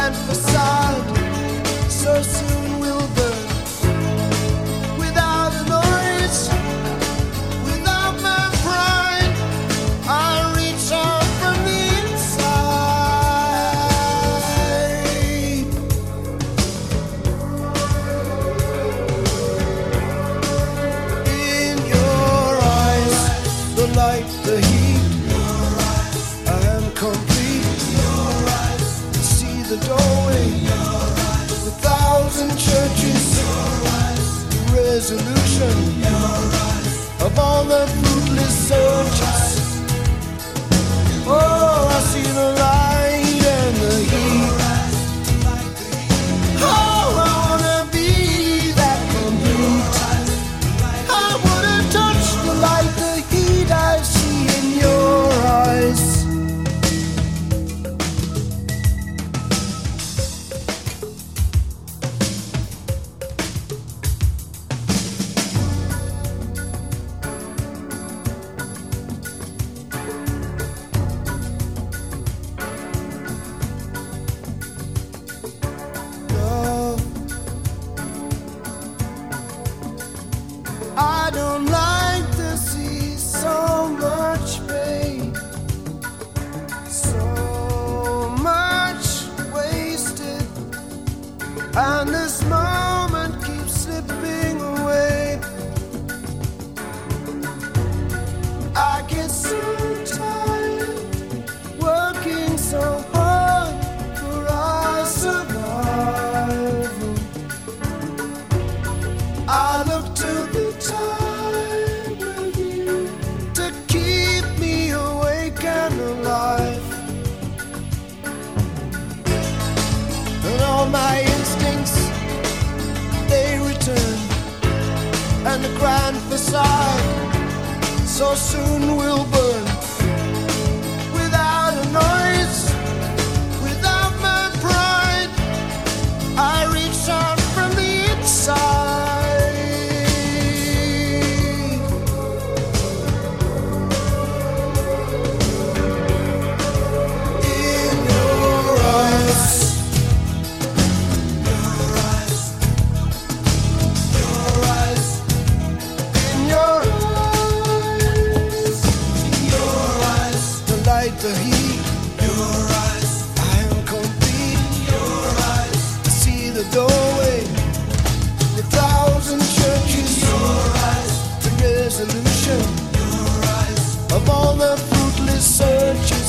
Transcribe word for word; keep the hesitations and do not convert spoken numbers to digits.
grand facade so soon will burn without a noise, without my pride. I reach out from the inside. In your eyes, the light, the heat, I am complete. The doorway, the thousand churches, the resolution of all the fruitless searches. Oh, I see the light and the heat. Oh, I wanna be that complete. I wanna touch the light, the heat I see in your eyes. I don't like to see so much pain, so much wasted, and this moment keeps slipping away. I get so tired working so hard for our survival. I look to the time with you to keep me awake and alive, and all my instincts, they return, and the grand facade so soon will burn without a noise, without my pride. I reach out from the inside. The heat, your eyes, I am complete. Your eyes, I see the doorway, the thousand churches. Your eyes, the resolution. Your eyes, of all the fruitless searches.